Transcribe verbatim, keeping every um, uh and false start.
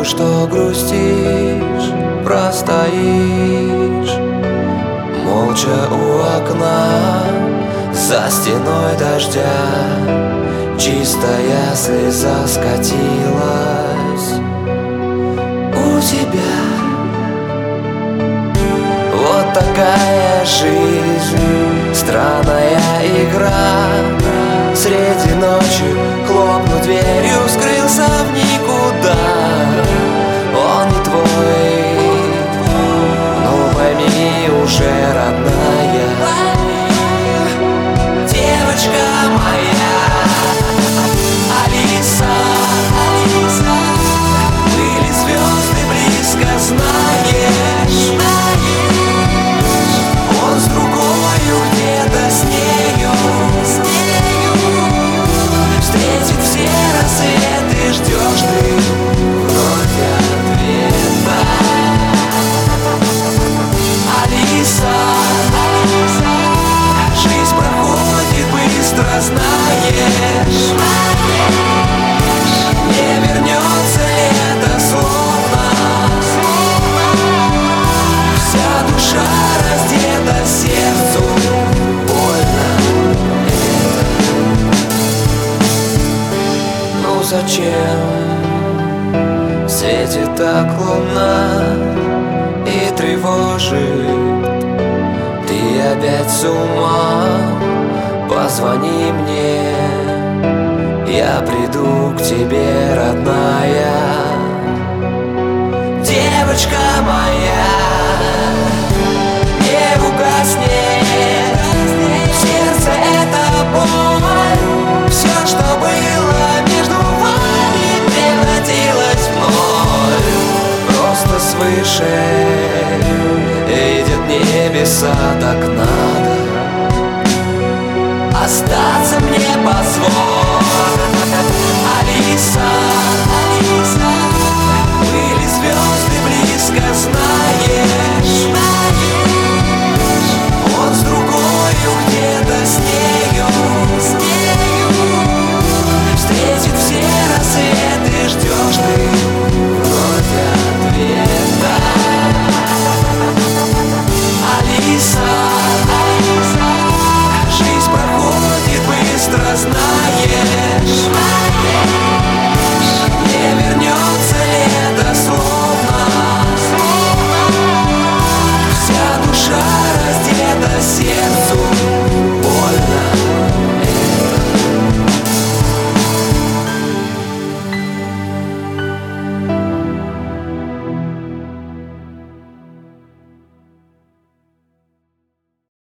что грустишь, простоишь молча у окна, за стеной дождя чистая слеза скатилась. У тебя вот такая жизнь, странная игра. Среди ночи хлопнув дверью, скрылся в никуда. Он не твой, ну пойми уже, родная. Девочка моя, Алиса, Алиса, были звезды близко, знаешь. Он с другою, где-то с нею, с нею встретит все рассветы, ждешь ты вновь ответа. Алиса, Алиса, жизнь проходит быстро, знаешь. Не вернется лето, словно вся душа раздета, сердцу больно это. Ну зачем светит так луна и тревожит? Ты опять с ума? Позвони мне, я приду к тебе, родная. Девочка моя, не угаснет в сердце эта боль. Все, что было между вами, превратилось в ноль. Просто свыше видят небеса, так надо остаться мне